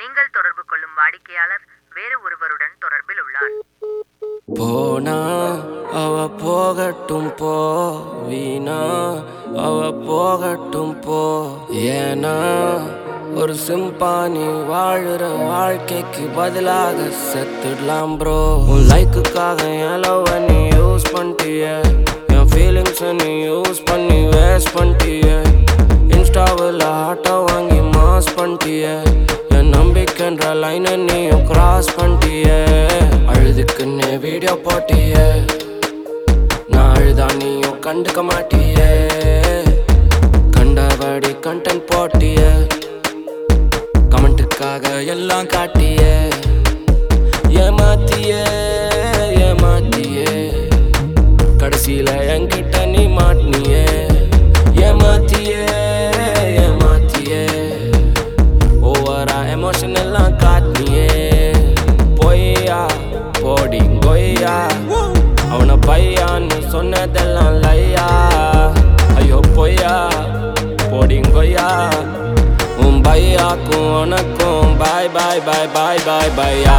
நீங்கள் தொடர்பு கொள்ளும் வாடிக்கையாளர் வேறு ஒருவருடன் தொடர்பில் உள்ளார். போனா அவ போகட்டும் போ, வீணா அவ போகட்டும் போ. ஏனா ஒரு சிம்பானி வாழுற வாழ்க்கைக்கு பதிலாக செத்துடலாம் ப்ரோ. உன் லைக்குக்காக என் லவ் நீ யூஸ் பண்ணிட்டிய, என் ஃபீலிங்ஸ் நீ யூஸ் பண்ணி வேஸ்ட் பண்ணிட்டிய. இன்ஸ்டாவில் ஆட்டோ வாங்கி மாஸ் பண்ணிட்டிய, என் நம்பிக்கைன்ற லைனை நீயும் கிராஸ் பண்ணிட்டிய. அழுதுக்குன்னு வீடியோ போட்டிய, நான் அழுதா நீயும் கண்டுக்க மாட்டிய. கண்டபடி கண்டென்ட் போட்டிய, கமெண்ட்டுக்காக எல்லாம் காட்டிய. ஏமாத்திய ஏமாத்திய, கடைசியில என்கிட்ட நீ மாட்டினிய. ஏமாத்திய ஏமாத்திய, ஓவரா எமோஷன் எல்லாம் காட்டினியே. பொய்யா போடி கொய்யா, அவனை பையான்னு சொன்னதெல்லாம் லையா. ஐயோ பொய்யா போடி கொய்யா, உன் பையாக்கும் உனக்கும் பாய் பாய் பாய் பாய் பாய் பையா.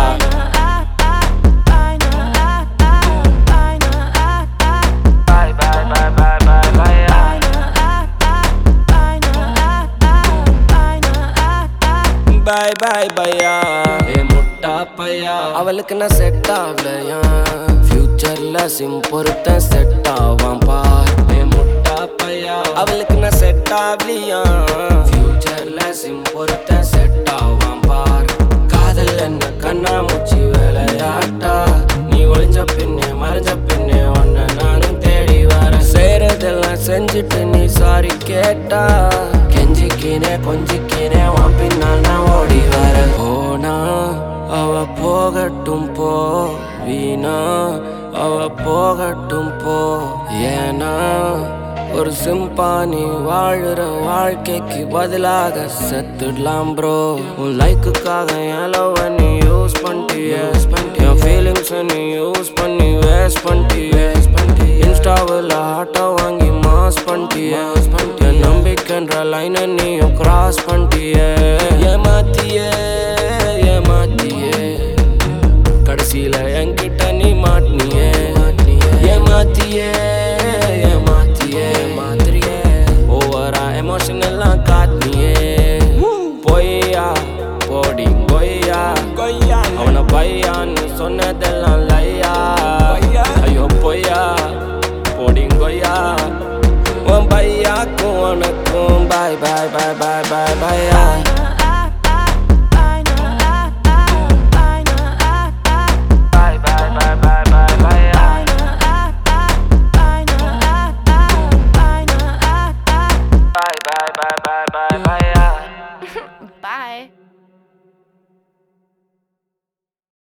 பாய் பாய் பையா. ஏ முட்டா பையா, அவளுக்கு நான் செட் ஆகலையா. ஃபியூச்சர்ல சிம் பொறுத்த செட் ஆவான் பார். ஏ முட்டா பையா, அவளுக்கு நான் செட் ஆகலையா. ஃபியூச்சர்ல சிம் பொறுத்த செட் ஆவான் பார். காதல் என்ன கண்ணா மூச்சி வேலையாட்டா, நீ ஒளிஞ்ச பின்னே மறைஞ்ச பின்னே ஒன்ன நானும் தேடி வர. செய்யறதெல்லாம் செஞ்சுட்டு நீ சாரி கேட்டா, கெஞ்சிக்கினே கொஞ்சிக்கினே உன் பின்னால் நான் ஓடி வர. போனா அவ போகட்டும் போ, வீணா அவ போகட்டும் போ. ஏனா ஒரு சிம்பானி வாழுற வாழ்க்கைக்கு பதிலாக செத்துடலாம் ப்ரோ. உன் லைக்குக்காக என் லவ் நீ யூஸ் பண்ணிட்டிய, என் ஃபீலிங்ஸ் நீ யூஸ் பண்ணி வேஸ்ட் பண்ணிட்டிய. இன்ஸ்டாவில் ஆட்டோ வாங்கி மாஸ் பண்ணிட்டிய, என் நம்பிக்கைன்ற லைனை நீயும் கிராஸ் பண்ணிட்டிய. ஏமாத்திய ஏமாத்திய, கடைசியில என்கிட்ட நீ மாட்டினிய. ஏமாத்திய ஏமாத்திய, ஓவரா எமோஷன் எல்லாம் காட்டினியே. பொய்யா போடி கொய்யா, அவனை பையான்னு சொன்னதெல்லாம் லையா. ஐயோ பொய்யா போடி கொய்யா, உன் பையாக்கும் உனக்கும் பாய் பாய் பாய் பாய் பாய் பையா.